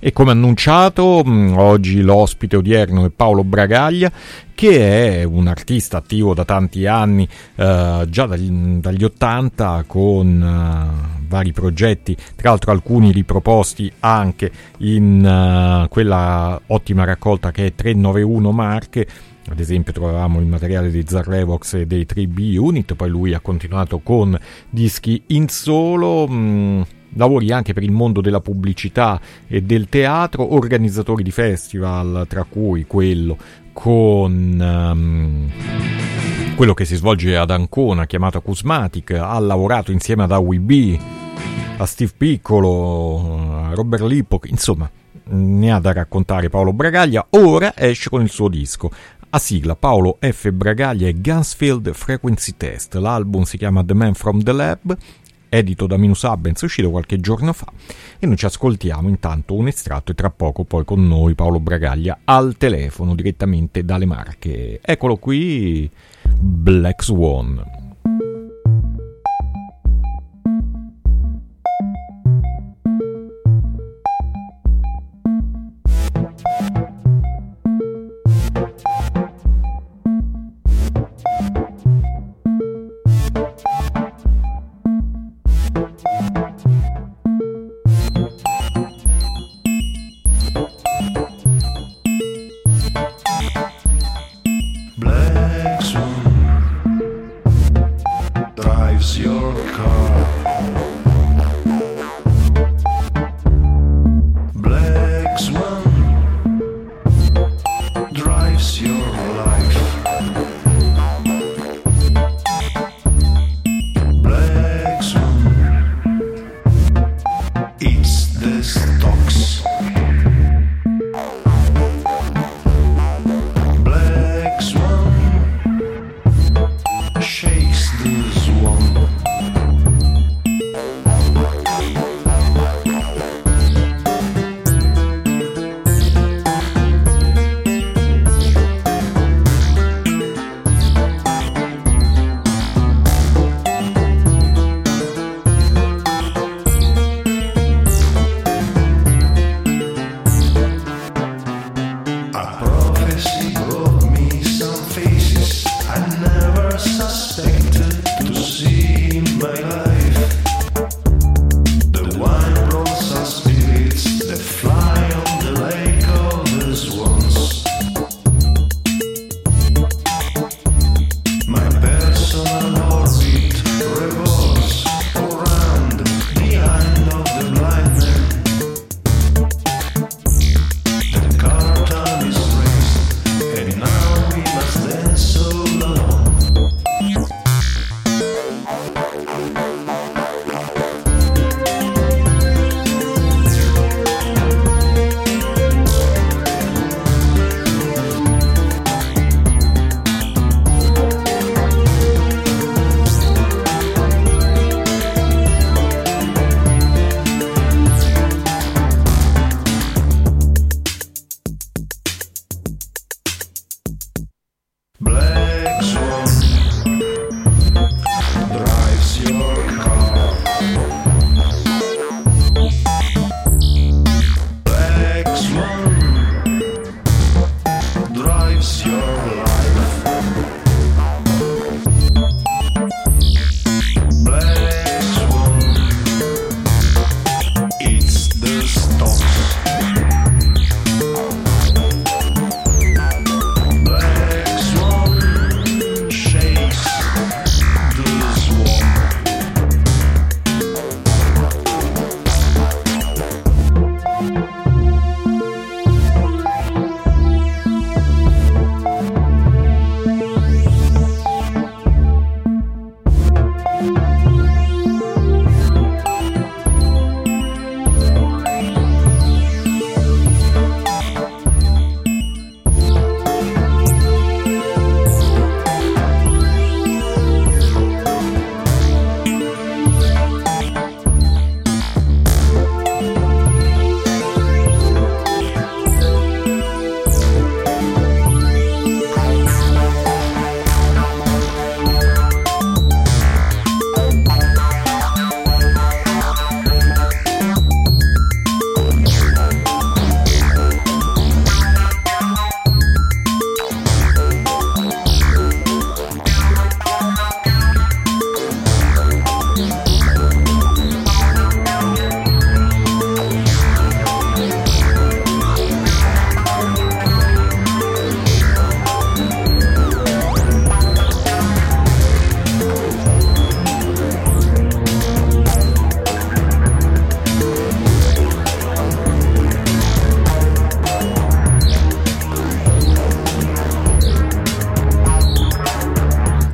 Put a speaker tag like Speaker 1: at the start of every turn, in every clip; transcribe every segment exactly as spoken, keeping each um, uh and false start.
Speaker 1: E come annunciato, mh, oggi l'ospite odierno è Paolo Bragaglia, che è un artista attivo da tanti anni, eh, già dagli, dagli ottanta, con uh, vari progetti, tra l'altro alcuni riproposti anche in uh, quella ottima raccolta che è trecentonovantuno Marche. Ad esempio trovavamo il materiale dei Zarrevox e dei tre B Unit, poi lui ha continuato con dischi in solo, mh, lavori anche per il mondo della pubblicità e del teatro, organizzatori di festival, tra cui quello con um, quello che si svolge ad Ancona chiamato Acousmatic. Ha lavorato insieme ad A W B, a Steve Piccolo, a Robert Lippo, insomma ne ha da raccontare Paolo Bragaglia. Ora esce con il suo disco a sigla Paolo F. Bragaglia e Gunsfield Frequency Test. L'album si chiama The Man from the Lab, edito da Minus Abens, uscito qualche giorno fa, e noi ci ascoltiamo intanto un estratto e tra poco poi con noi Paolo Bragaglia al telefono direttamente dalle Marche. Eccolo qui, Black Swan.
Speaker 2: Black Swan.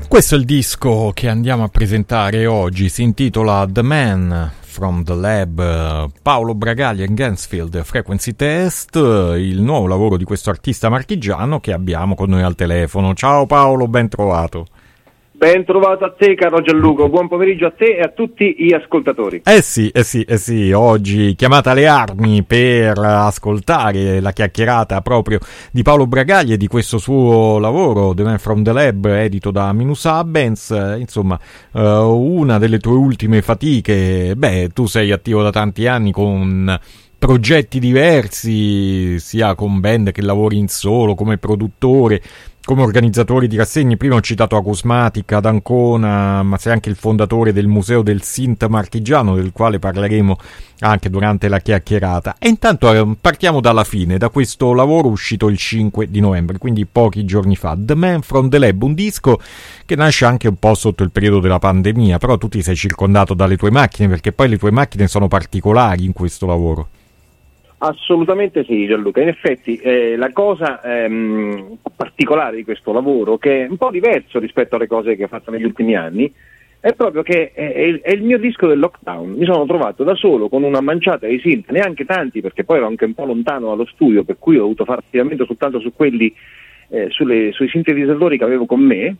Speaker 1: Questo è il disco che andiamo a presentare oggi, si intitola The Man from the Lab, Paolo Bragaglia in Gansfield Frequency Test, il nuovo lavoro di questo artista marchigiano che abbiamo con noi al telefono. Ciao Paolo, ben trovato.
Speaker 2: Ben trovato a te, caro Gianluca, buon pomeriggio a te e a tutti gli ascoltatori.
Speaker 1: Eh sì, eh sì, eh sì, oggi chiamata alle armi per ascoltare la chiacchierata proprio di Paolo Bragaglia e di questo suo lavoro, The Man from the Lab, edito da Minus Abens, insomma, uh, una delle tue ultime fatiche. Beh, tu sei attivo da tanti anni con progetti diversi, sia con band che lavori in solo, come produttore, come organizzatori di rassegne. Prima ho citato Acusmatic ad Ancona, ma sei anche il fondatore del Museo del Synth Marchigiano, del quale parleremo anche durante la chiacchierata. E intanto eh, partiamo dalla fine, da questo lavoro uscito il cinque di novembre, quindi pochi giorni fa, The Man from the Lab, un disco che nasce anche un po' sotto il periodo della pandemia, però tu ti sei circondato dalle tue macchine, perché poi le tue macchine sono particolari in questo lavoro.
Speaker 2: Assolutamente sì, Gianluca. In effetti eh, la cosa ehm, particolare di questo lavoro, che è un po' diverso rispetto alle cose che ho fatto negli ultimi anni, è proprio che è, è, il, è il mio disco del lockdown. Mi sono trovato da solo con una manciata di synth, neanche tanti, perché poi ero anche un po' lontano dallo studio, per cui ho dovuto fare affidamento soltanto su quelli, eh, sulle, sui sintetizzatori che avevo con me,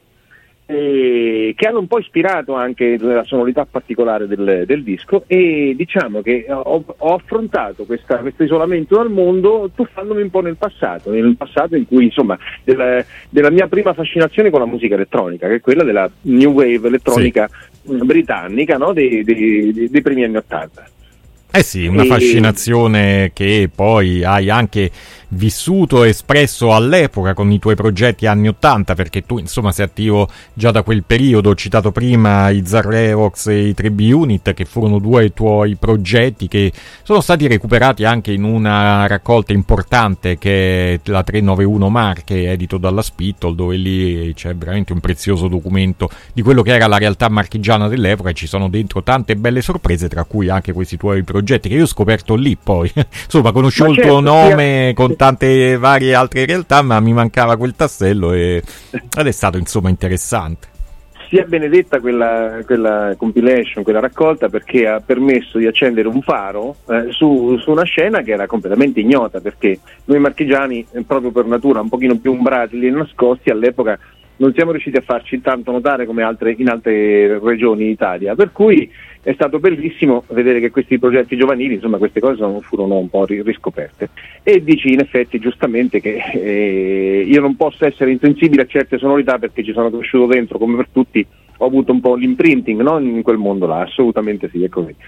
Speaker 2: eh, che hanno un po' ispirato anche la sonorità particolare del, del disco, e diciamo che ho, ho affrontato questa, questo isolamento dal mondo tuffandomi un po' nel passato, nel passato in cui insomma della, della mia prima fascinazione con la musica elettronica, che è quella della new wave elettronica sì. britannica, no? dei, dei, dei primi anni Ottanta.
Speaker 1: Eh sì, una fascinazione che poi hai anche vissuto e espresso all'epoca con i tuoi progetti anni ottanta, perché tu insomma sei attivo già da quel periodo. Ho citato prima i Zarrevox e i tre B Unit, che furono due tuoi progetti che sono stati recuperati anche in una raccolta importante che è la trecentonovantuno Marche, edito dalla Spittle, dove lì c'è veramente un prezioso documento di quello che era la realtà marchigiana dell'epoca, e ci sono dentro tante belle sorprese, tra cui anche questi tuoi progetti che io ho scoperto lì. Poi insomma conoscevo il certo, tuo nome sia... con tante varie altre realtà, ma mi mancava quel tassello e ed è stato insomma interessante.
Speaker 2: Sia benedetta quella, quella compilation, quella raccolta, perché ha permesso di accendere un faro eh, su, su una scena che era completamente ignota, perché noi marchigiani, eh, proprio per natura un pochino più umbrati e nascosti, all'epoca non siamo riusciti a farci tanto notare come altre, in altre regioni d'Italia, per cui è stato bellissimo vedere che questi progetti giovanili, insomma, queste cose furono un po' riscoperte. E dici in effetti giustamente che eh, io non posso essere insensibile a certe sonorità, perché ci sono cresciuto dentro, come per tutti ho avuto un po' l'imprinting, no? In quel mondo là, assolutamente sì, è così.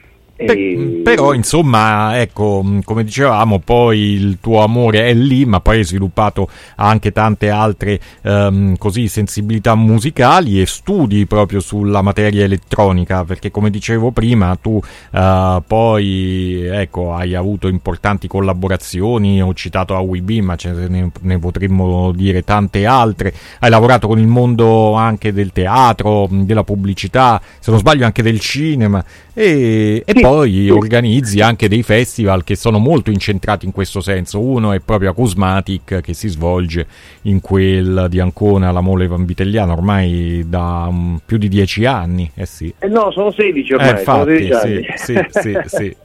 Speaker 1: E... Però insomma, ecco, come dicevamo, poi il tuo amore è lì, ma poi hai sviluppato anche tante altre um, così sensibilità musicali e studi proprio sulla materia elettronica, perché come dicevo prima tu uh, poi ecco hai avuto importanti collaborazioni. Ho citato A W B, ma ce ne, ne potremmo dire tante altre. Hai lavorato con il mondo anche del teatro, della pubblicità, se non sbaglio anche del cinema, e, e poi organizzi anche dei festival che sono molto incentrati in questo senso. Uno è proprio Acusmatic, che si svolge in quel di Ancona, la Mole Vanvitelliana, ormai da um, più di dieci anni. Eh sì.
Speaker 2: Eh no, sono sedici ormai.
Speaker 1: Eh, infatti,
Speaker 2: sono sedici anni.
Speaker 1: Sì, sì, sì, sì.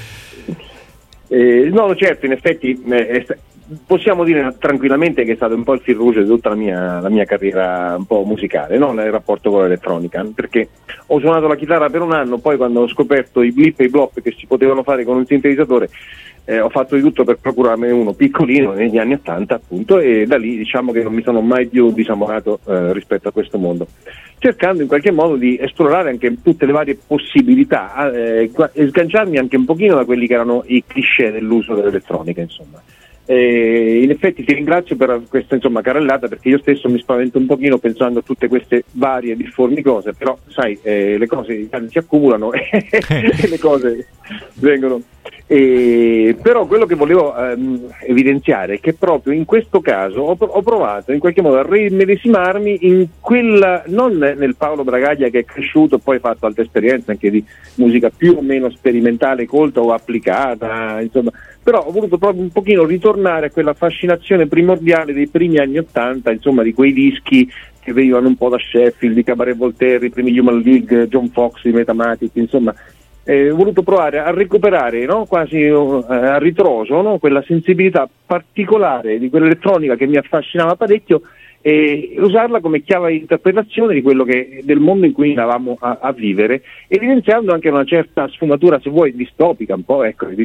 Speaker 2: Eh, no, certo, in effetti eh, è st- possiamo dire tranquillamente che è stato un po' il fil rouge di tutta la mia, la mia carriera un po' musicale, no? Nel rapporto con l'elettronica, perché ho suonato la chitarra per un anno, poi quando ho scoperto i blip e i blop che si potevano fare con un sintetizzatore, eh, ho fatto di tutto per procurarmene uno piccolino negli anni ottanta, appunto, e da lì diciamo che non mi sono mai più disamorato eh, rispetto a questo mondo, cercando in qualche modo di esplorare anche tutte le varie possibilità eh, e sganciarmi anche un pochino da quelli che erano i cliché dell'uso dell'elettronica, insomma. Eh, in effetti ti ringrazio per questa insomma carrellata, perché io stesso mi spavento un pochino pensando a tutte queste varie difformi cose, però sai, eh, le cose si accumulano e le cose vengono. Eh, però quello che volevo ehm, evidenziare è che proprio in questo caso ho, ho provato in qualche modo a rimedesimarmi in quella, non nel Paolo Bragaglia che è cresciuto e poi ha fatto altre esperienze anche di musica più o meno sperimentale, colta o applicata, insomma, però ho voluto proprio un pochino ritornare a quella fascinazione primordiale dei primi anni ottanta, insomma, di quei dischi che venivano un po' da Sheffield, di Cabaret Voltaire, i primi Human League, John Fox, i Metamatic, insomma. Eh, ho voluto provare a recuperare, no? Quasi eh, a ritroso, no? Quella sensibilità particolare di quell'elettronica che mi affascinava parecchio e usarla come chiave di interpretazione di quello che, del mondo in cui andavamo a, a vivere, evidenziando anche una certa sfumatura, se vuoi, distopica, un po', ecco, è,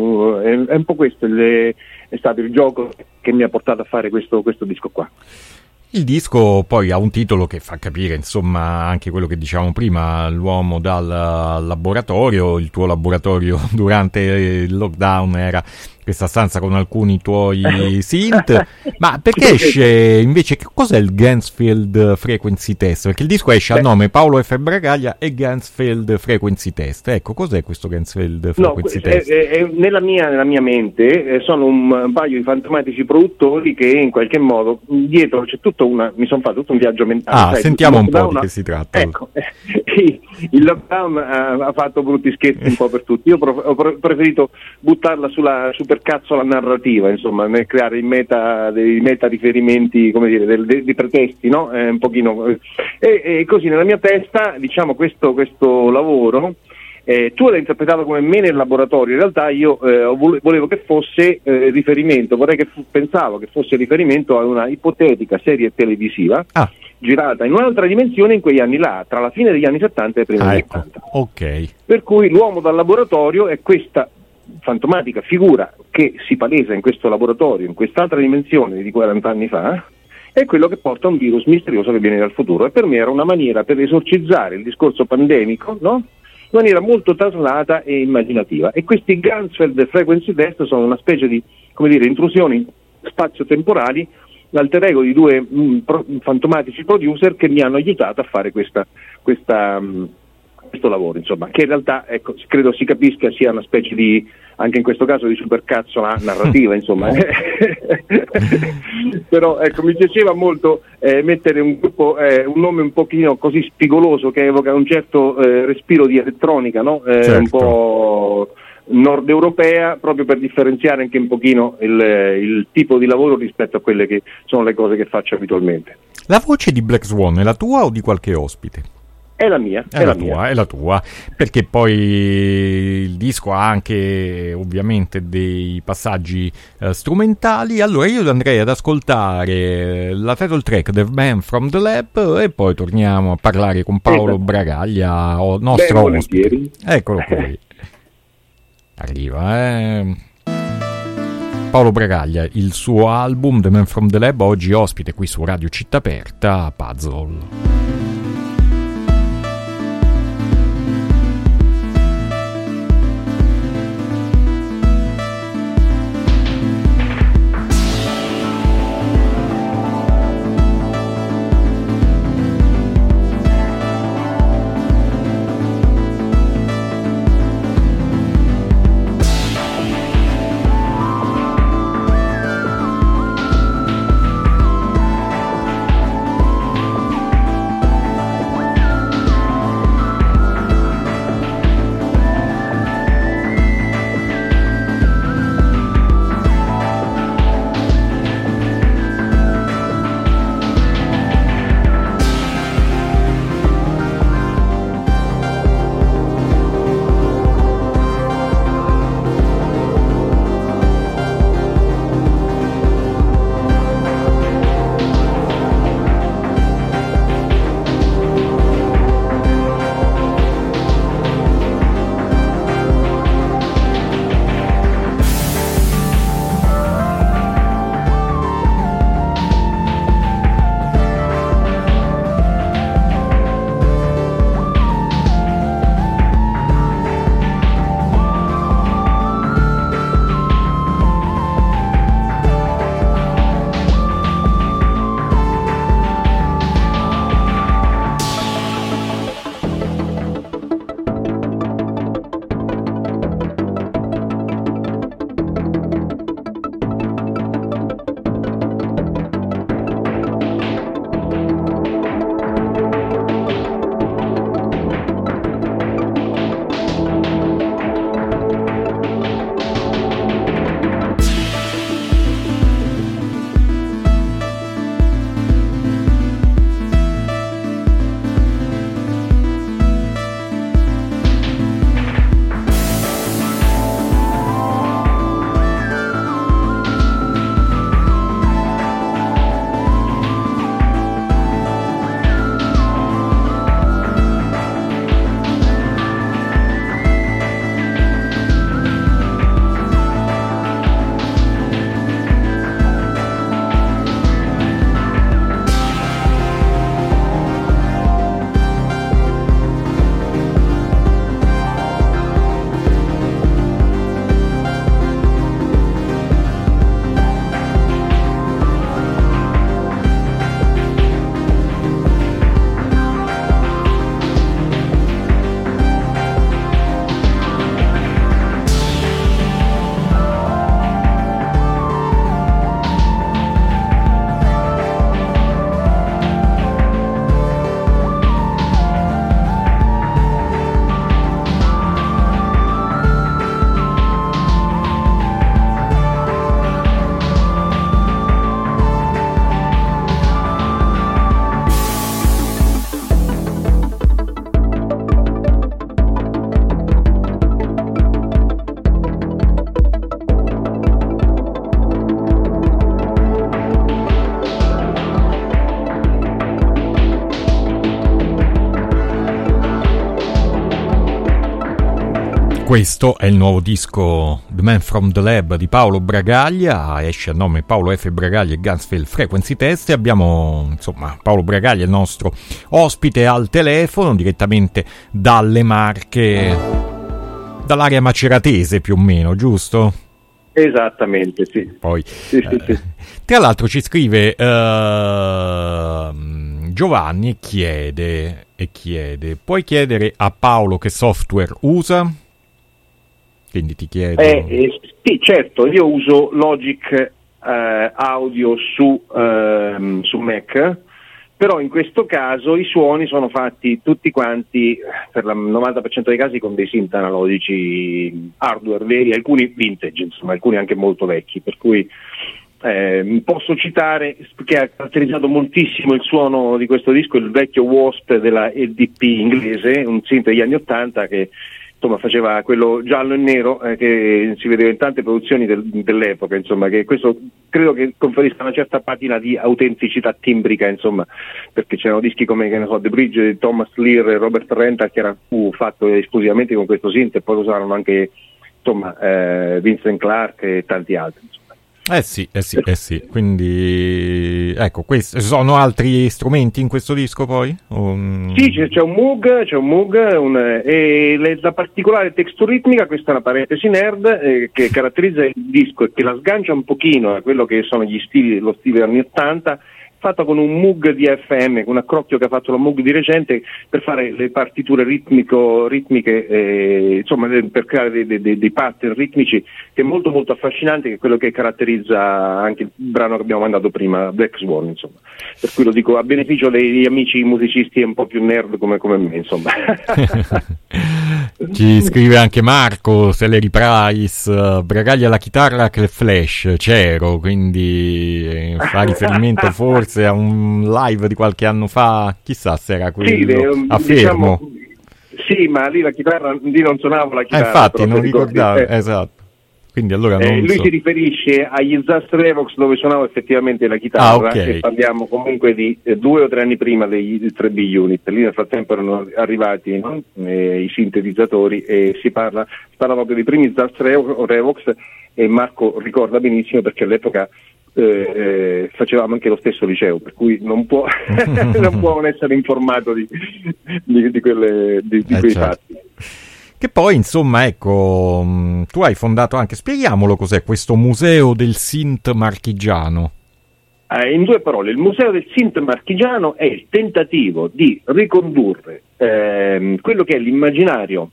Speaker 2: è un po' questo il, è stato il gioco che mi ha portato a fare questo, questo disco qua.
Speaker 1: Il disco poi ha un titolo che fa capire, insomma, anche quello che dicevamo prima, l'uomo dal laboratorio. Il tuo laboratorio durante il lockdown era questa stanza con alcuni tuoi synth, ma perché esce invece, che cos'è il Gansfield Frequency Test? Perché il disco esce a nome Paolo F. Bragaglia e Gansfield Frequency Test. Ecco, cos'è questo Gansfield Frequency
Speaker 2: no,
Speaker 1: Test?
Speaker 2: È, è, nella, mia, nella mia mente eh, sono un, un paio di fantomatici produttori che in qualche modo dietro c'è tutto una, mi sono fatto tutto un viaggio mentale.
Speaker 1: Ah,
Speaker 2: sai,
Speaker 1: sentiamo un po'
Speaker 2: una,
Speaker 1: di che si tratta.
Speaker 2: Ecco, eh, il lockdown ha, ha fatto brutti scherzi un po' per tutti. Io pro, ho preferito buttarla sulla supercazzola narrativa, insomma, nel creare in meta dei meta riferimenti, come dire, del, de, di pretesti, no? Eh, un pochino. Eh, e, e così nella mia testa, diciamo, questo, questo lavoro. Eh, tu l'hai interpretato come me nel laboratorio, in realtà io eh, volevo che fosse eh, riferimento, vorrei che fu, pensavo che fosse riferimento a una ipotetica serie televisiva ah. girata in un'altra dimensione in quegli anni là, tra la fine degli anni settanta e i primi
Speaker 1: ah,
Speaker 2: anni
Speaker 1: ecco.
Speaker 2: ottanta.
Speaker 1: Ok.
Speaker 2: Per cui l'uomo dal laboratorio è questa fantomatica figura che si palesa in questo laboratorio, in quest'altra dimensione di quaranta anni fa, è quello che porta un virus misterioso che viene dal futuro. E per me era una maniera per esorcizzare il discorso pandemico, no? In maniera molto traslata e immaginativa. E questi Gansfield Frequency Test sono una specie di, come dire, intrusioni spazio-temporali, l'alter ego di due mh, pro, fantomatici producer che mi hanno aiutato a fare questa, questa, mh, questo lavoro, insomma, che in realtà, ecco, credo si capisca sia una specie di, anche in questo caso, di supercazzola narrativa, insomma. Però ecco, mi piaceva molto eh, mettere un gruppo, eh, un nome un pochino così spigoloso che evoca un certo eh, respiro di elettronica, no? Eh, certo. Un po' nord europea, proprio per differenziare anche un pochino il, il tipo di lavoro rispetto a quelle che sono le cose che faccio abitualmente.
Speaker 1: La voce di Black Swan è la tua o di qualche ospite?
Speaker 2: È la mia,
Speaker 1: è,
Speaker 2: è
Speaker 1: la,
Speaker 2: la
Speaker 1: tua,
Speaker 2: mia.
Speaker 1: È la tua, perché poi il disco ha anche ovviamente dei passaggi uh, strumentali. Allora io andrei ad ascoltare la title track The Man from the Lab e poi torniamo a parlare con Paolo esatto. Bragaglia, o nostro
Speaker 2: Beh,
Speaker 1: ospite. Eccolo qui. Arriva, eh. Paolo Bragaglia, il suo album The Man from the Lab, oggi ospite qui su Radio Città Aperta, Puzzle. questo è il nuovo disco The Man from the Lab di Paolo Bragaglia, esce a nome Paolo F. Bragaglia e Gunsfield Frequency Test, e abbiamo insomma Paolo Bragaglia, il nostro ospite al telefono direttamente dalle Marche, dall'area maceratese più o meno, giusto?
Speaker 2: Esattamente, sì.
Speaker 1: Poi,
Speaker 2: sì, sì,
Speaker 1: eh,
Speaker 2: sì.
Speaker 1: Tra l'altro ci scrive uh, Giovanni e chiede, e chiede, puoi chiedere a Paolo che software usa? Quindi ti chiedo...
Speaker 2: Eh, eh, sì, certo, io uso Logic eh, Audio su, ehm, su Mac, però in questo caso i suoni sono fatti tutti quanti, per il novanta per cento dei casi, con dei synth analogici hardware veri, alcuni vintage, insomma, alcuni anche molto vecchi, per cui eh, posso citare che ha caratterizzato moltissimo il suono di questo disco il vecchio Wasp della E D P inglese, un synth degli anni ottanta che insomma faceva quello giallo e nero eh, che si vedeva in tante produzioni del, dell'epoca, insomma, che questo credo che conferisca una certa patina di autenticità timbrica, insomma, perché c'erano dischi come, che ne so, The Bridge di Thomas Lear e Robert Rental che era fu fatto esclusivamente con questo synth, e poi lo usarono anche insomma eh, Vincent Clark e tanti altri, insomma.
Speaker 1: Eh sì, eh sì, eh sì, quindi ecco, questi sono altri strumenti in questo disco poi? Um...
Speaker 2: Sì, c'è, c'è un Moog, c'è un Moog un, e le, la particolare texture ritmica, questa è una parentesi nerd, eh, che caratterizza il disco e che la sgancia un pochino da quello che sono gli stili, lo stile anni ottanta, fatta con un Moog di F M, con un accrocchio che ha fatto la Moog di recente per fare le partiture ritmico, ritmiche, eh, insomma per creare dei, dei, dei, dei pattern ritmici, che è molto molto affascinante, che è quello che caratterizza anche il brano che abbiamo mandato prima, Black Swan, insomma. Per cui lo dico a beneficio degli amici musicisti un po' più nerd come, come me, insomma.
Speaker 1: Ci scrive anche Marco, Sellery Price, uh, Bragaglia alla chitarra che Flash, c'ero, quindi eh, fa riferimento forse a un live di qualche anno fa, chissà se era quello,
Speaker 2: sì, le,
Speaker 1: a Fermo.
Speaker 2: Diciamo, sì, ma lì la chitarra, lì non suonavo la chitarra.
Speaker 1: Eh, infatti, non
Speaker 2: ricordi,
Speaker 1: ricordavo,
Speaker 2: eh.
Speaker 1: esatto. Quindi allora non
Speaker 2: eh, lui
Speaker 1: so.
Speaker 2: si riferisce agli Zast Revox dove suonavo effettivamente la chitarra,
Speaker 1: ah, okay.
Speaker 2: E parliamo comunque di eh, due o tre anni prima dei tre B unit. Lì nel frattempo erano arrivati no? eh, i sintetizzatori, e si parla, si parla proprio dei primi Zast Revox, e Marco ricorda benissimo perché all'epoca eh, eh, facevamo anche lo stesso liceo, per cui non può non può non essere informato di, di, di, quelle, di, di
Speaker 1: eh,
Speaker 2: quei
Speaker 1: certo.
Speaker 2: fatti.
Speaker 1: Che poi, insomma, ecco, tu hai fondato anche, spieghiamolo cos'è questo Museo del Synth Marchigiano.
Speaker 2: Eh, in due parole, il Museo del Synth Marchigiano è il tentativo di ricondurre ehm, quello che è l'immaginario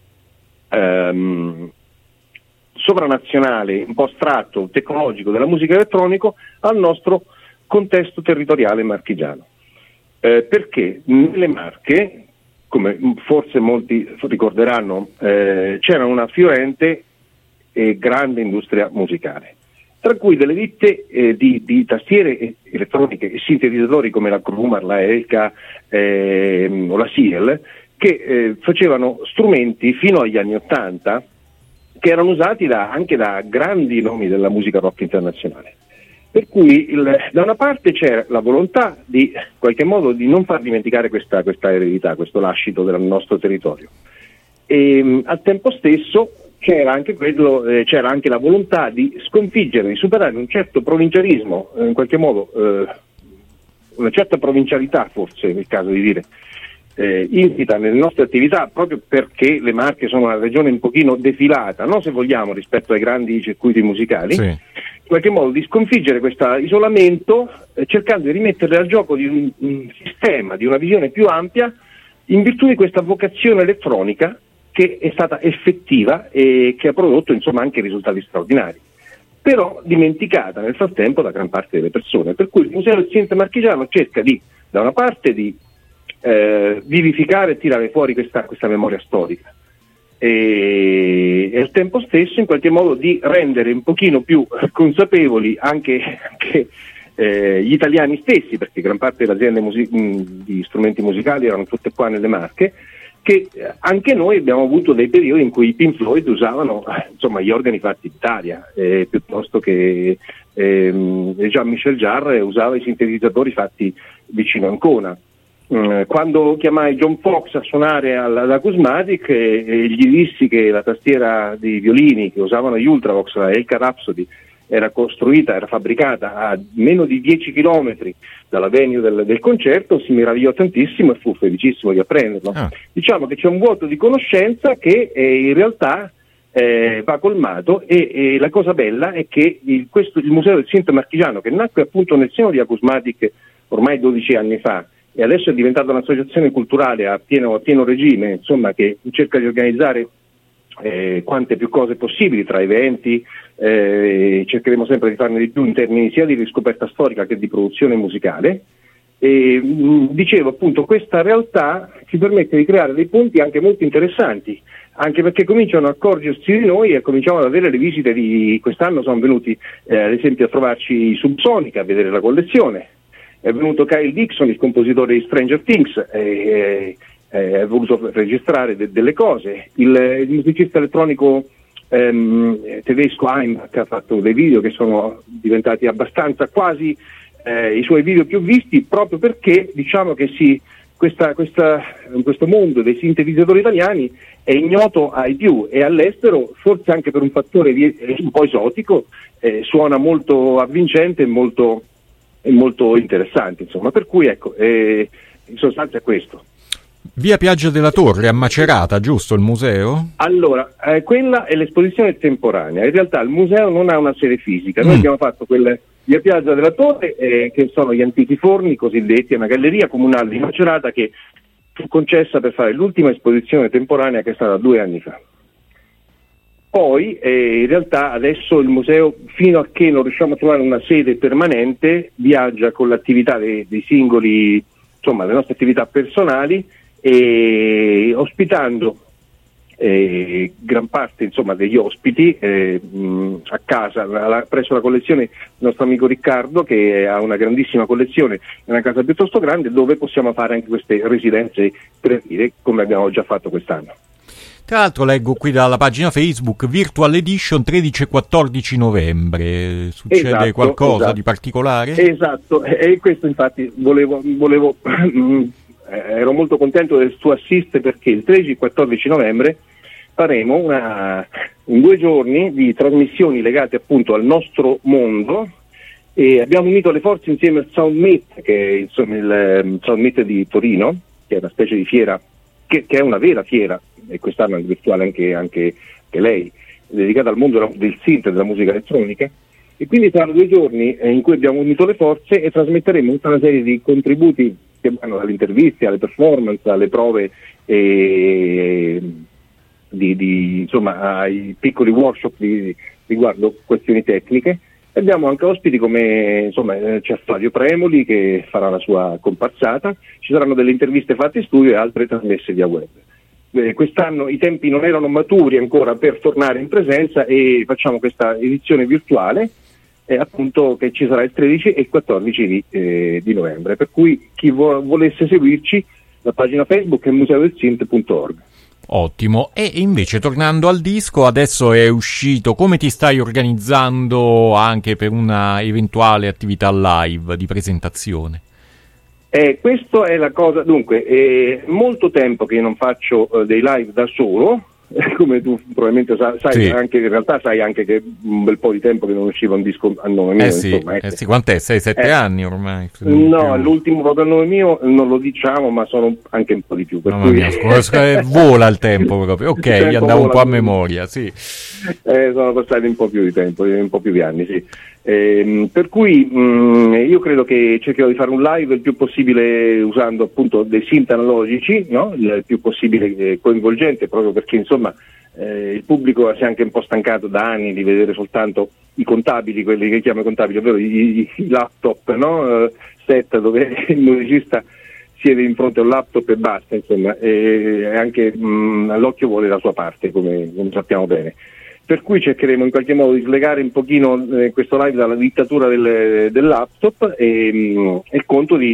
Speaker 2: ehm, sovranazionale, un po' astratto, tecnologico della musica elettronica al nostro contesto territoriale marchigiano. Eh, perché nelle Marche, come forse molti ricorderanno, eh, c'era una fiorente e grande industria musicale, tra cui delle ditte eh, di, di tastiere elettroniche e sintetizzatori come la Krumar, la Elka eh, o la Siel, che eh, facevano strumenti fino agli anni Ottanta che erano usati da, anche da grandi nomi della musica rock internazionale. Per cui il, da una parte c'è la volontà di in qualche modo di non far dimenticare questa, questa eredità, questo lascito del nostro territorio, e mh, al tempo stesso c'era anche, quello, eh, c'era anche la volontà di sconfiggere, di superare un certo provincialismo, eh, in qualche modo eh, una certa provincialità, forse è il caso di dire, eh, insita nelle nostre attività, proprio perché le Marche sono una regione un pochino defilata, no, se vogliamo, rispetto ai grandi circuiti musicali.
Speaker 1: Sì.
Speaker 2: In qualche modo di sconfiggere questo isolamento, eh, cercando di rimetterle al gioco di un, un sistema, di una visione più ampia, in virtù di questa vocazione elettronica che è stata effettiva e che ha prodotto insomma anche risultati straordinari, però dimenticata nel frattempo da gran parte delle persone. Per cui il Museo del Synth Marchigiano cerca di, da una parte, di eh, vivificare e tirare fuori questa, questa memoria storica, e, e al tempo stesso in qualche modo di rendere un pochino più consapevoli anche, anche eh, gli italiani stessi, perché gran parte delle aziende musi- mh, di strumenti musicali erano tutte qua nelle Marche, che anche noi abbiamo avuto dei periodi in cui i Pink Floyd usavano insomma gli organi fatti in Italia, eh, piuttosto che ehm, Jean-Michel Jarre usava i sintetizzatori fatti vicino a Ancona. eh, quando chiamai John Fox a suonare alla, alla Acusmatic e, e gli dissi che la tastiera dei violini che usavano gli Ultravox, la Elka Rhapsody, era costruita, era fabbricata a meno di dieci chilometri dalla venue del, del concerto, si meravigliò tantissimo e fu felicissimo di apprenderlo. Ah. Diciamo che c'è un vuoto di conoscenza che eh, in realtà eh, va colmato e, e la cosa bella è che il, questo, il Museo del Synth Marchigiano, che nacque appunto nel seno di Acusmatic ormai dodici anni fa e adesso è diventata un'associazione culturale a pieno, a pieno regime, insomma, che cerca di organizzare Eh, quante più cose possibili tra eventi, eh, cercheremo sempre di farne di più in termini sia di riscoperta storica che di produzione musicale. E, mh, dicevo appunto, questa realtà ci permette di creare dei punti anche molto interessanti, anche perché cominciano a accorgersi di noi e cominciamo ad avere le visite di quest'anno. Sono venuti eh, ad esempio a trovarci Subsonica a vedere la collezione, è venuto Kyle Dixon, il compositore di Stranger Things, eh, Eh, ha voluto registrare de- delle cose. Il, il musicista elettronico ehm, tedesco Heimbach ha fatto dei video che sono diventati abbastanza quasi eh, i suoi video più visti, proprio perché diciamo che si, questa, questa, questo mondo dei sintetizzatori italiani è ignoto ai più e all'estero, forse anche per un fattore di, un po' esotico, eh, suona molto avvincente e molto, e molto interessante, insomma. Per cui ecco, eh, in sostanza è questo.
Speaker 1: Via Piaggia della Torre, a Macerata, giusto il museo?
Speaker 2: Allora, eh, quella è l'esposizione temporanea. In realtà il museo non ha una sede fisica. Noi mm. abbiamo fatto quelle via Piaggia della Torre, eh, che sono gli antichi forni cosiddetti, è una galleria comunale di Macerata che fu concessa per fare l'ultima esposizione temporanea, che è stata due anni fa. Poi eh, in realtà adesso il museo, fino a che non riusciamo a trovare una sede permanente, viaggia con l'attività dei, dei singoli, insomma, le nostre attività personali, e ospitando eh, gran parte, insomma, degli ospiti eh, mh, a casa, la, presso la collezione del nostro amico Riccardo, che ha una grandissima collezione, è una casa piuttosto grande dove possiamo fare anche queste residenze creative, come abbiamo già fatto quest'anno.
Speaker 1: Tra l'altro leggo qui dalla pagina Facebook Virtual Edition tredici e quattordici novembre, succede esatto, qualcosa
Speaker 2: esatto.
Speaker 1: di particolare?
Speaker 2: Esatto, e questo infatti volevo, volevo ero molto contento del suo assist, perché il tredici e quattordici novembre faremo una, in due giorni di trasmissioni legate appunto al nostro mondo, e abbiamo unito le forze insieme al Soundmeet, che è insomma il Soundmeet di Torino, che è una specie di fiera, che, che è una vera fiera, e quest'anno è virtuale anche, anche, anche lei, dedicata al mondo del synth e della musica elettronica. E quindi saranno due giorni eh, in cui abbiamo unito le forze e trasmetteremo tutta una serie di contributi che vanno dalle interviste alle performance, alle prove, eh, di, di, insomma, ai piccoli workshop di, riguardo questioni tecniche. Abbiamo anche ospiti come, insomma, c'è Flavio Premoli che farà la sua comparsata, ci saranno delle interviste fatte in studio e altre trasmesse via web. Eh, quest'anno i tempi non erano maturi ancora per tornare in presenza e facciamo questa edizione virtuale, eh, appunto, che ci sarà il tredici e il quattordici di, eh, di novembre, per cui chi vo- volesse seguirci, la pagina Facebook è museo del synth punto org.
Speaker 1: Ottimo. E invece, tornando al disco, adesso è uscito, come ti stai organizzando anche per una eventuale attività live di presentazione?
Speaker 2: Eh, questa è la cosa, dunque, è molto tempo che io non faccio uh, dei live da solo, come tu probabilmente sai, sai sì. Anche in realtà sai anche che un bel po' di tempo che non usciva un disco a nome mio,
Speaker 1: eh sì,
Speaker 2: insomma,
Speaker 1: eh sì, quant'è? sei sette eh, anni ormai?
Speaker 2: No, l'ultimo proprio a nome mio non lo diciamo, ma sono anche un po' di più, per
Speaker 1: no,
Speaker 2: cui...
Speaker 1: mia, vola il tempo proprio. Ok, io andavo un po' a memoria, sì.
Speaker 2: Eh, sono passati un po' più di tempo, un po' più di anni, sì. Eh, per cui mh, io credo che cercherò di fare un live il più possibile usando appunto dei synth analogici, no? Il più possibile eh, coinvolgente, proprio perché insomma eh, il pubblico si è anche un po' stancato da anni di vedere soltanto i contabili, quelli che chiamo contabili, ovvero i, i laptop, no? Uh, set dove il musicista siede in fronte a un laptop e basta, insomma, e anche mh, l'occhio vuole la sua parte, come, come sappiamo bene. Per cui cercheremo in qualche modo di slegare un pochino eh, questo live dalla dittatura del, del laptop e, mh, e conto di,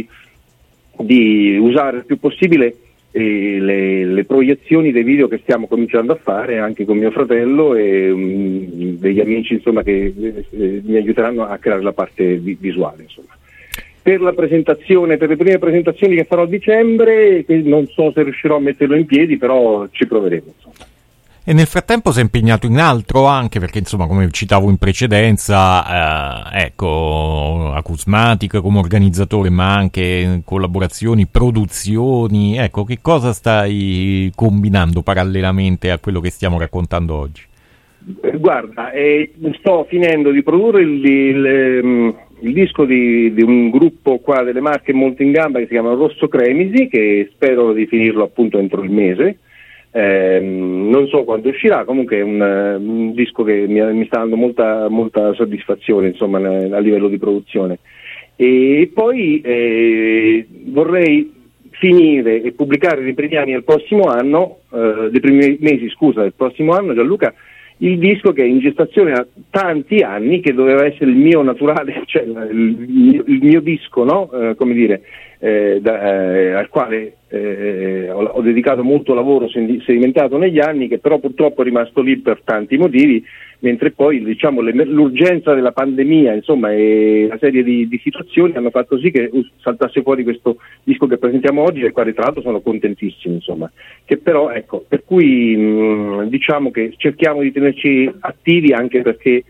Speaker 2: di usare il più possibile eh, le, le proiezioni dei video che stiamo cominciando a fare anche con mio fratello e mh, degli amici, insomma, che eh, mi aiuteranno a creare la parte vi- visuale, insomma. per la presentazione, per le prime presentazioni che farò a dicembre, che non so se riuscirò a metterlo in piedi, però ci proveremo, insomma.
Speaker 1: E nel frattempo si è impegnato in altro anche, perché insomma, come citavo in precedenza, eh, ecco, Acusmatic come organizzatore, ma anche collaborazioni, produzioni, ecco, che cosa stai combinando parallelamente a quello che stiamo raccontando oggi?
Speaker 2: Guarda, eh, sto finendo di produrre il, il, il disco di, di un gruppo qua delle Marche molto in gamba che si chiama Rosso Cremisi, che spero di finirlo appunto entro il mese. Eh, non so quando uscirà, comunque è un, un disco che mi, mi sta dando molta, molta soddisfazione, insomma, a livello di produzione. E poi eh, vorrei finire e pubblicare nei primi anni del prossimo anno, eh, dei primi mesi scusa del prossimo anno, Gianluca, il disco che è in gestazione da tanti anni, che doveva essere il mio naturale, cioè il mio, il mio disco, no? Eh, come dire, eh, da, eh, al quale eh, ho, ho dedicato molto lavoro sedimentato negli anni, che però purtroppo è rimasto lì per tanti motivi, mentre poi diciamo l'urgenza della pandemia, insomma, e una serie di, di situazioni hanno fatto sì che saltasse fuori questo disco che presentiamo oggi, del quale tra l'altro sono contentissimo, insomma, che però ecco, per cui mh, diciamo che cerchiamo di tenerci attivi, anche perché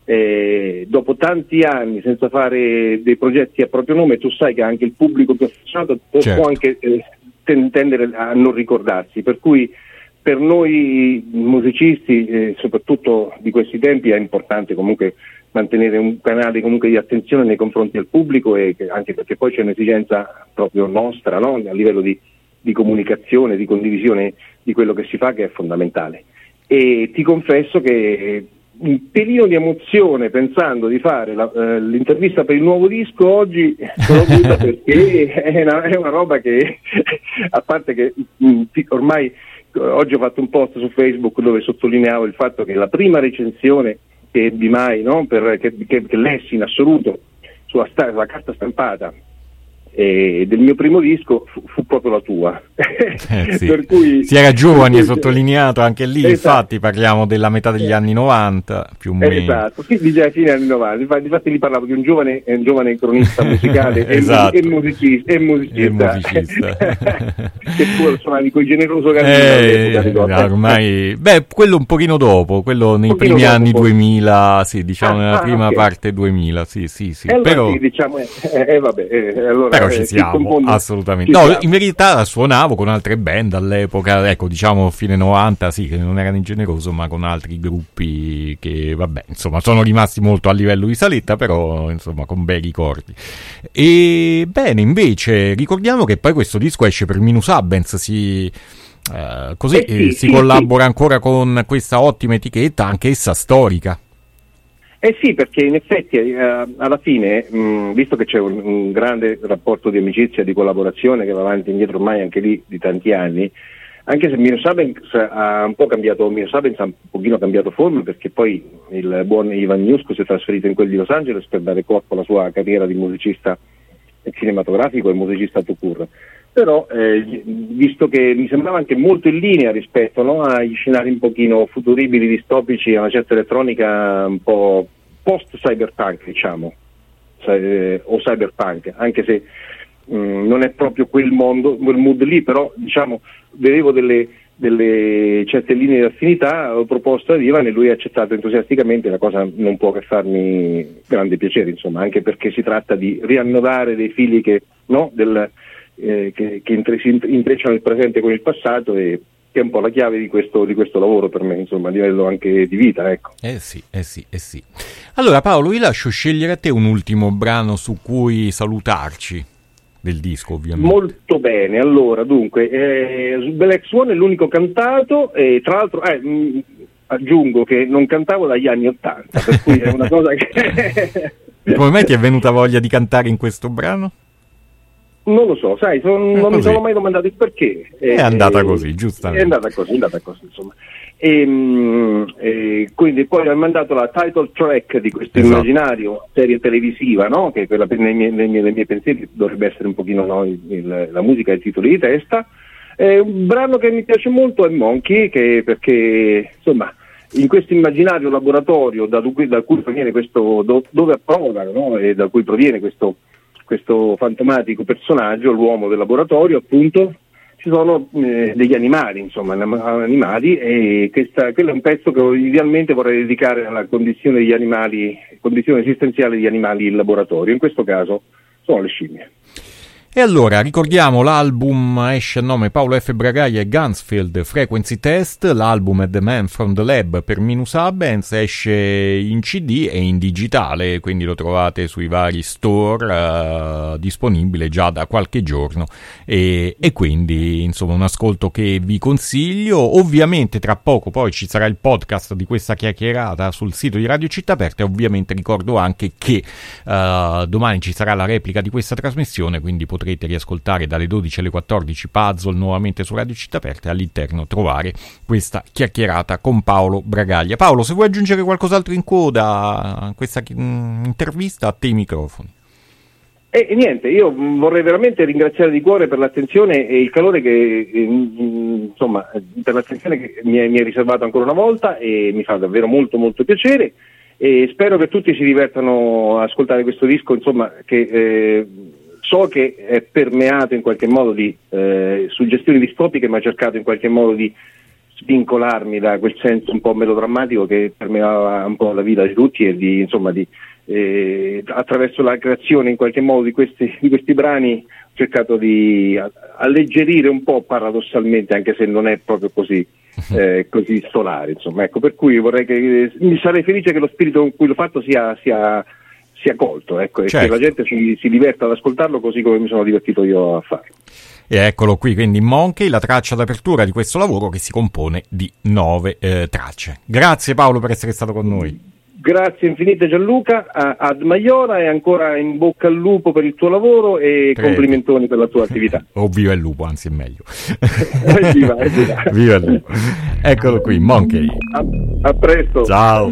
Speaker 2: eh, dopo tanti anni senza fare dei progetti a proprio nome, tu sai che anche il pubblico più affezionato certo. può anche eh, tendere a non ricordarsi, per cui per noi musicisti, eh, soprattutto di questi tempi, è importante comunque mantenere un canale comunque di attenzione nei confronti del pubblico, e che, anche perché poi c'è un'esigenza proprio nostra, no? A livello di, di comunicazione, di condivisione di quello che si fa, che è fondamentale. E ti confesso che un pelino di emozione pensando di fare la, eh, l'intervista per il nuovo disco oggi sono avuta perché è una, è una roba che a parte che mh, ormai oggi ho fatto un post su Facebook dove sottolineavo il fatto che la prima recensione che ebbi mai, no, per, che, che, che lessi in assoluto sulla, sta, sulla carta stampata e del mio primo disco fu, fu proprio la tua.
Speaker 1: Eh, sì.
Speaker 2: Per cui,
Speaker 1: si era giovani, è sottolineato anche lì, esatto. Infatti parliamo della metà degli
Speaker 2: eh.
Speaker 1: anni novanta più o meno.
Speaker 2: Esatto, sì, di fine anni novanta, infatti, infatti lì parlavo di un giovane, un giovane cronista musicale
Speaker 1: esatto.
Speaker 2: e, musicista, e musicista,
Speaker 1: e musicista.
Speaker 2: che pure suonavi con Generoso
Speaker 1: Gallino eh, ormai, beh, quello un pochino dopo, quello nei primi dopo, anni poi. duemila, sì, diciamo ah, nella ah, prima okay. parte duemila, sì, sì, sì.
Speaker 2: Eh,
Speaker 1: però
Speaker 2: sì, diciamo, eh, eh, vabbè, eh, allora,
Speaker 1: però ci
Speaker 2: eh,
Speaker 1: siamo, assolutamente.
Speaker 2: Ci
Speaker 1: no,
Speaker 2: siamo.
Speaker 1: In verità suonavo con altre band all'epoca, ecco, diciamo fine novanta, sì, che non erano in Generoso, ma con altri gruppi che, vabbè, insomma, sono rimasti molto a livello di saletta, però, insomma, con bei ricordi. E, bene, invece, ricordiamo che poi questo disco esce per Minus Abens, si... Uh, così
Speaker 2: eh sì,
Speaker 1: eh, si
Speaker 2: sì,
Speaker 1: collabora
Speaker 2: sì.
Speaker 1: ancora con questa ottima etichetta, anche essa storica.
Speaker 2: Eh sì, perché in effetti eh, alla fine, mh, visto che c'è un, un grande rapporto di amicizia, di collaborazione che va avanti e indietro ormai anche lì di tanti anni, anche se Minus Abens ha un po' cambiato, Minus Abens ha un pochino cambiato forma, perché poi il buon Ivan Newsko si è trasferito in quel di Los Angeles per dare corpo alla sua carriera di musicista cinematografico e musicista tout court. Però eh, visto che mi sembrava anche molto in linea rispetto, no, agli scenari un pochino futuribili, distopici, a una certa elettronica un po' post-cyberpunk, diciamo, o cyberpunk, anche se mh, non è proprio quel mondo, quel mood lì, però diciamo vedevo delle, delle certe linee di affinità, ho proposto ad Ivan e lui ha accettato entusiasticamente. La cosa non può che farmi grande piacere, insomma, anche perché si tratta di riannodare dei fili che, no, del, eh, che, che intre, si intrecciano il presente con il passato, e che è un po' la chiave di questo, di questo lavoro per me, insomma, a livello anche di vita, ecco.
Speaker 1: Eh sì, eh sì, eh sì. Allora Paolo, vi lascio scegliere a te un ultimo brano su cui salutarci, del disco ovviamente.
Speaker 2: Molto bene, allora, dunque, eh, Black Swan è l'unico cantato, e tra l'altro eh, mh, aggiungo che non cantavo dagli anni Ottanta, per cui è una cosa che...
Speaker 1: Come mai ti è venuta voglia di cantare in questo brano?
Speaker 2: Non lo so, sai, son, non mi sono mai domandato il perché.
Speaker 1: È
Speaker 2: eh,
Speaker 1: andata così, giustamente.
Speaker 2: È andata così, è andata così, insomma. E, mh, e quindi poi ho mandato la title track di questo esatto. immaginario serie televisiva, no? Che quella nei miei, nei, miei, nei miei pensieri dovrebbe essere un pochino, no, il, il, la musica e i titoli di testa. E un brano che mi piace molto è Monkey, che perché insomma in questo immaginario laboratorio da cui, da cui proviene questo, do, dove approdano, no? E da cui proviene questo questo fantomatico personaggio, l'uomo del laboratorio appunto, ci sono eh, degli animali, insomma, animali, e questa, quello è un pezzo che idealmente vorrei dedicare alla condizione degli animali, condizione esistenziale degli animali in laboratorio, in questo caso sono le scimmie.
Speaker 1: E allora, ricordiamo, l'album esce a nome Paolo F. Bragaglia e Gunsfield Frequency Test, l'album è The Man from the Lab per Minus Abens, esce in C D e in digitale, quindi lo trovate sui vari store, uh, disponibile già da qualche giorno, e, e quindi insomma un ascolto che vi consiglio. Ovviamente tra poco poi ci sarà il podcast di questa chiacchierata sul sito di Radio Città Aperta, e ovviamente ricordo anche che uh, domani ci sarà la replica di questa trasmissione, quindi potrete potrete riascoltare dalle dodici alle quattordici Puzzle nuovamente su Radio Città Aperta, e all'interno trovare questa chiacchierata con Paolo Bragaglia. Paolo, se vuoi aggiungere qualcos'altro in coda a questa mh, intervista, a te i microfoni.
Speaker 2: E, e niente, io vorrei veramente ringraziare di cuore per l'attenzione e il calore che, eh, insomma, per l'attenzione che mi è, mi è riservato ancora una volta, e mi fa davvero molto molto piacere, e spero che tutti si divertano a ascoltare questo disco, insomma, che eh, so che è permeato in qualche modo di eh, suggestioni distopiche, ma ha cercato in qualche modo di svincolarmi da quel senso un po' melodrammatico che permeava un po' la vita di tutti, e di, insomma, di, eh, attraverso la creazione in qualche modo di questi, di questi brani ho cercato di alleggerire un po', paradossalmente, anche se non è proprio così, eh, così solare, insomma. Ecco, per cui vorrei che mi sarei felice che lo spirito con cui l'ho fatto sia, sia sia colto, ecco, certo, e che la gente si, si diverta ad ascoltarlo così come mi sono divertito io a farlo.
Speaker 1: E eccolo qui, quindi Monkey, la traccia d'apertura di questo lavoro che si compone di nove eh, tracce. Grazie Paolo per essere stato con noi.
Speaker 2: Grazie infinite Gianluca, a, ad Maiora, e ancora in bocca al lupo per il tuo lavoro, e Prego. Complimentoni per la tua attività.
Speaker 1: O viva il lupo, anzi è meglio.
Speaker 2: Viva, viva.
Speaker 1: Viva il lupo. Eccolo qui, Monkey.
Speaker 2: A, a presto.
Speaker 1: Ciao.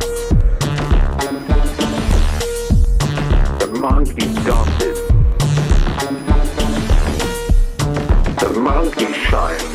Speaker 3: The monkey dances. The monkey shines.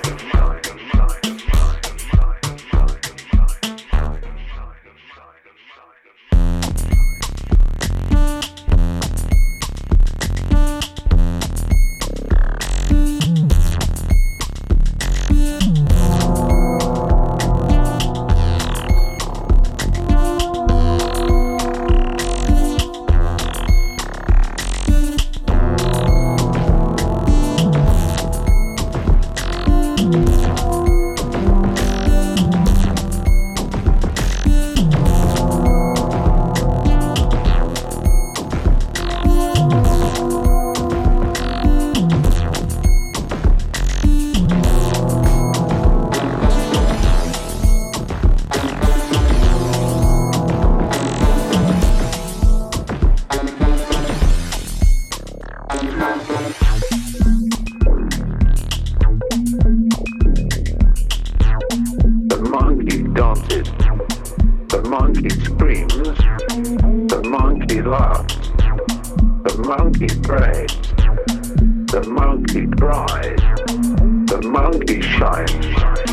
Speaker 3: The monkey dances. The monkey screams. The monkey laughs. The monkey prays. The monkey cries. The monkey shines.